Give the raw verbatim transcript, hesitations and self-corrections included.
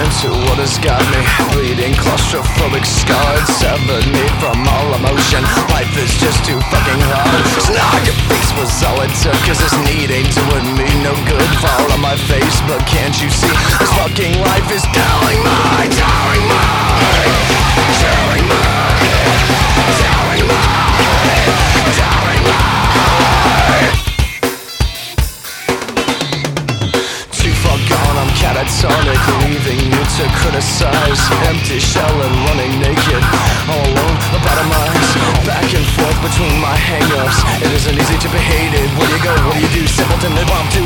to what has got me bleeding, claustrophobic, scarred, severed me from all emotion. Life is just too fucking hard. Snark face was all it took, cause this need ain't doing me no good. Fall on my face, but can't you see this fucking life is telling my, telling my, telling my, telling my, telling my. Too far gone, I'm catatonic, leaving you to criticize. Empty shell and running naked, all alone about a mind. Back and forth between my hang-ups. It isn't easy to be hated. Where do you go? What do you do? Simpleton and bumped